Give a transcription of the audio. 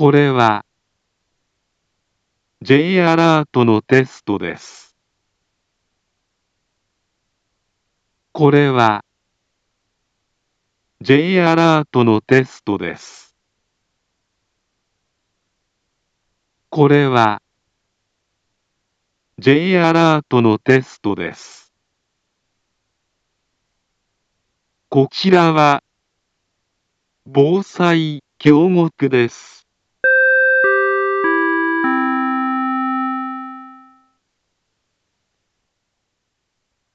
これは J アラートのテストです。これは J アラートのテストです。これは J アラートのテストです。こちらは防災教目です。